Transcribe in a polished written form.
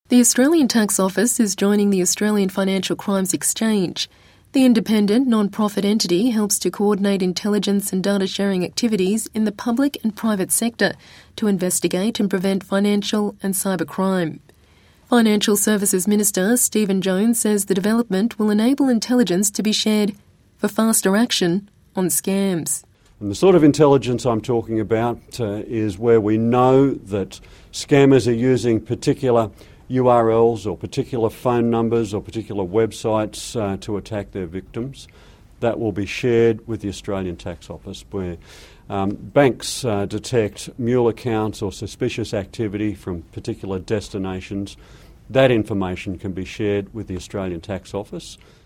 The Australian Tax Office is joining the Australian Financial Crimes Exchange. The independent, non-profit entity helps to coordinate intelligence and data sharing activities in the public and private sector to investigate and prevent financial and cybercrime. Financial Services Minister Stephen Jones says the development will enable intelligence to be shared for faster action on scams. And the sort of intelligence I'm talking about is where we know that scammers are using particular URLs or particular phone numbers or particular websites to attack their victims. That will be shared with the Australian Tax Office, where banks detect mule accounts or suspicious activity from particular destinations. That information can be shared with the Australian Tax Office.